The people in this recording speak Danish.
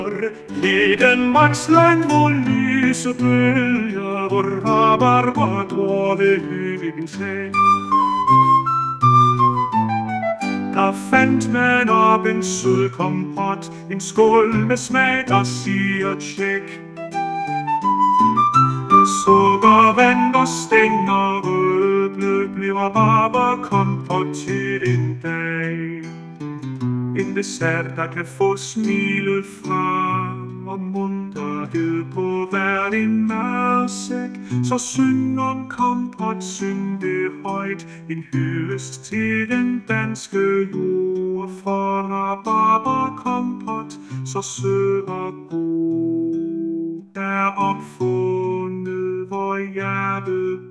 I Danmarks land, hvor lyse bølger, hvor rabarber går ved hyggens hag. Der fandt man op en sød kompot, en skål med smag, der siger tjek. Sukkervand og stænger rødblød bliver rabarberkompot til en dag. En dessert, der kan få smilet frem og munterhed på hver en madsæk. Så syng om kompot, syng det højt, en hyldest til den danske jord. For rabarberkompot, så sød og god, er opfundet, hvor hjertet